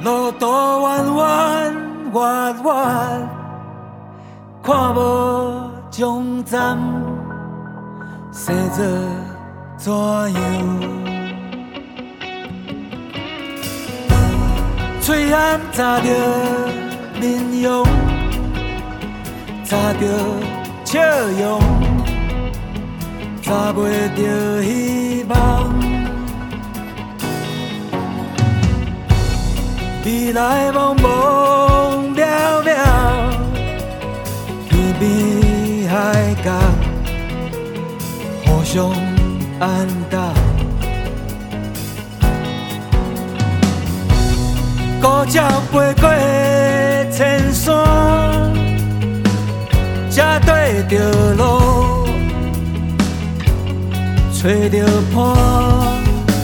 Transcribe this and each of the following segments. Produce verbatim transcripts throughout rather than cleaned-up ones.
路途弯弯弯弯，看无终站，生做怎样？嘴暗查着面容，查着笑容，查袂着希望。未来茫茫渺渺，天边海角，互相安踏。孤鸟飞过千山，才对着路，找着伴。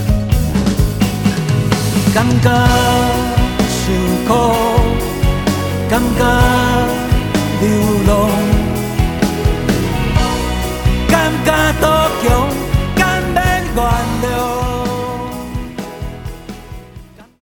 感觉受苦，感觉流浪。